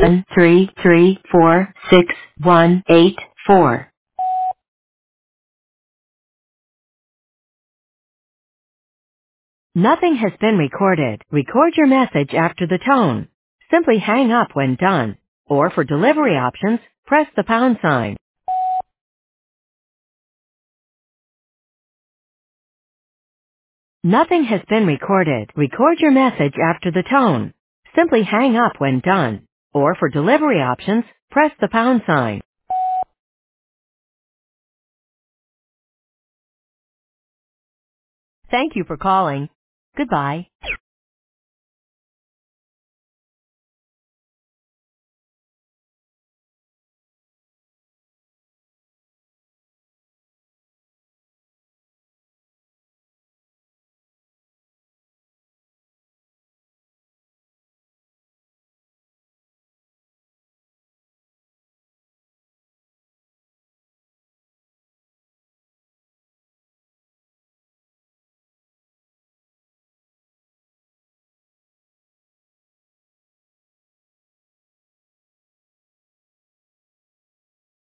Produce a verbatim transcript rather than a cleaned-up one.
seven three three four six one eight four. Nothing has been recorded. Record your message after the tone. Simply hang up when done. Or for delivery options, press the pound sign. Nothing has been recorded. Record your message after the tone. Simply hang up when done. Or for delivery options, press the pound sign. Thank you for calling. Goodbye.